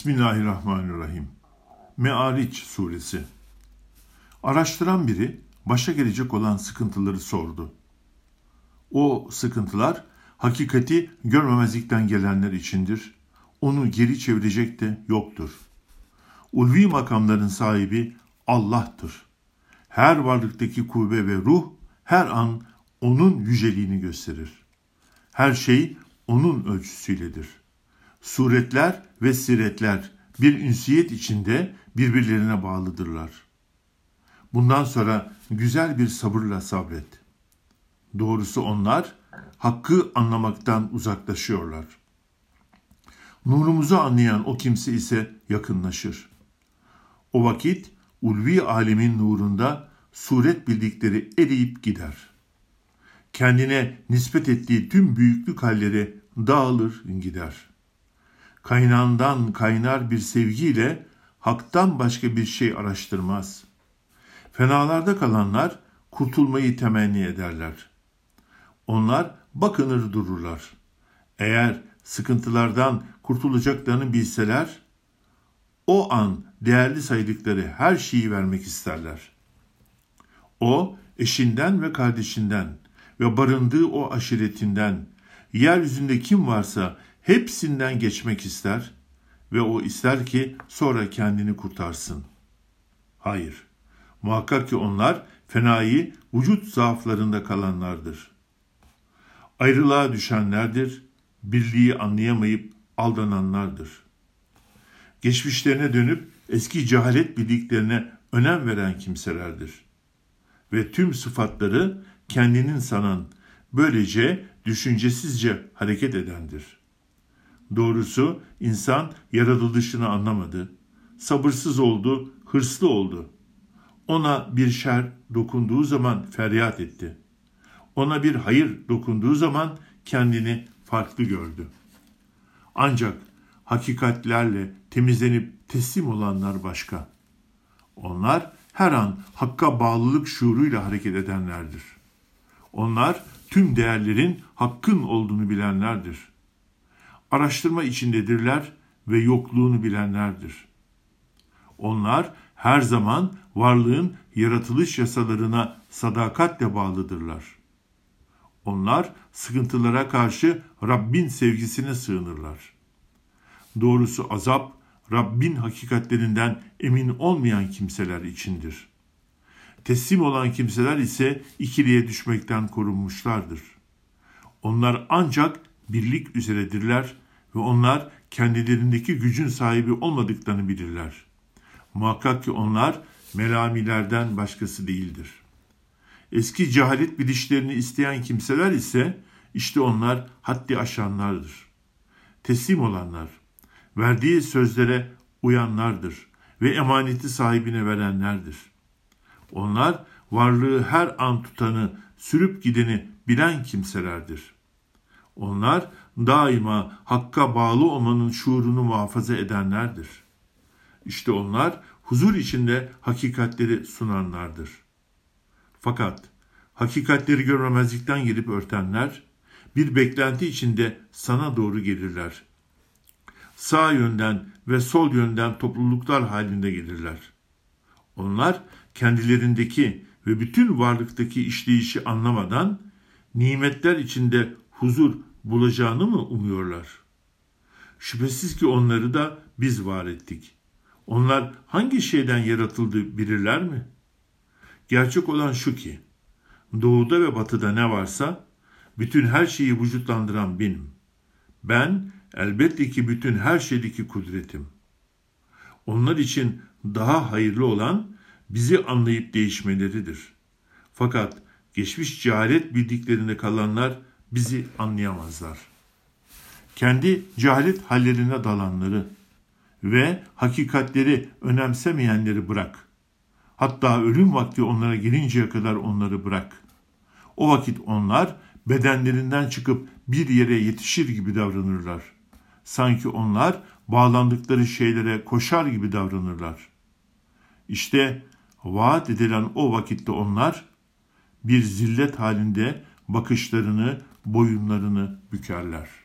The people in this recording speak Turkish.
Bismillahirrahmanirrahim. Me'ariç suresi. Araştıran biri başa gelecek olan sıkıntıları sordu. O sıkıntılar hakikati görmemezlikten gelenler içindir. Onu geri çevirecek de yoktur. Ulvi makamların sahibi Allah'tır. Her varlıktaki kuvve ve ruh her an onun yüceliğini gösterir. Her şey onun ölçüsüyledir. Suretler ve siretler bir ünsiyet içinde birbirlerine bağlıdırlar. Bundan sonra güzel bir sabırla sabret. Doğrusu onlar hakkı anlamaktan uzaklaşıyorlar. Nurumuzu anlayan o kimse ise yakınlaşır. O vakit ulvi alemin nurunda suret bildikleri eriyip gider. Kendine nispet ettiği tüm büyüklük halleri dağılır gider. Kaynağından kaynar bir sevgiyle haktan başka bir şey araştırmaz. Fenalarda kalanlar kurtulmayı temenni ederler. Onlar bakınır dururlar. Eğer sıkıntılardan kurtulacaklarını bilseler, o an değerli saydıkları her şeyi vermek isterler. O eşinden ve kardeşinden ve barındığı o aşiretinden, yeryüzünde kim varsa hepsinden geçmek ister ve o ister ki sonra kendini kurtarsın. Hayır, muhakkak ki onlar fenayı vücut zaaflarında kalanlardır. Ayrılığa düşenlerdir, birliği anlayamayıp aldananlardır. Geçmişlerine dönüp eski cehalet bildiklerine önem veren kimselerdir. Ve tüm sıfatları kendinin sanan, böylece düşüncesizce hareket edendir. Doğrusu insan yaratılışını anlamadı, sabırsız oldu, hırslı oldu. Ona bir şer dokunduğu zaman feryat etti. Ona bir hayır dokunduğu zaman kendini farklı gördü. Ancak hakikatlerle temizlenip teslim olanlar başka. Onlar her an hakka bağlılık şuuruyla hareket edenlerdir. Onlar tüm değerlerin hakkın olduğunu bilenlerdir. Araştırma içindedirler ve yokluğunu bilenlerdir. Onlar her zaman varlığın yaratılış yasalarına sadakatle bağlıdırlar. Onlar sıkıntılara karşı Rabbin sevgisine sığınırlar. Doğrusu azap, Rabbin hakikatlerinden emin olmayan kimseler içindir. Teslim olan kimseler ise ikiliye düşmekten korunmuşlardır. Onlar ancak birlik üzeredirler ve onlar kendilerindeki gücün sahibi olmadıklarını bilirler. Muhakkak ki onlar melamilerden başkası değildir. Eski cehalet bilişlerini isteyen kimseler ise işte onlar haddi aşanlardır. Teslim olanlar, verdiği sözlere uyanlardır ve emaneti sahibine verenlerdir. Onlar varlığı her an tutanı, sürüp gideni bilen kimselerdir. Onlar daima hakka bağlı olmanın şuurunu muhafaza edenlerdir. İşte onlar huzur içinde hakikatleri sunanlardır. Fakat hakikatleri görmemezlikten gelip örtenler, bir beklenti içinde sana doğru gelirler. Sağ yönden ve sol yönden topluluklar halinde gelirler. Onlar kendilerindeki ve bütün varlıktaki işleyişi anlamadan nimetler içinde huzur bulacağını mı umuyorlar? Şüphesiz ki onları da biz var ettik. Onlar hangi şeyden yaratıldı bilirler mi? Gerçek olan şu ki, doğuda ve batıda ne varsa, bütün her şeyi vücutlandıran benim. Ben elbette ki bütün her şeydeki kudretim. Onlar için daha hayırlı olan bizi anlayıp değişmeleridir. Fakat geçmiş cehalet bildiklerinde kalanlar bizi anlayamazlar. Kendi cehalet hallerine dalanları ve hakikatleri önemsemeyenleri bırak. Hatta ölüm vakti onlara gelinceye kadar onları bırak. O vakit onlar bedenlerinden çıkıp bir yere yetişir gibi davranırlar. Sanki onlar bağlandıkları şeylere koşar gibi davranırlar. İşte vaat edilen o vakitte onlar bir zillet halinde bakışlarını, boyunlarını bükerler.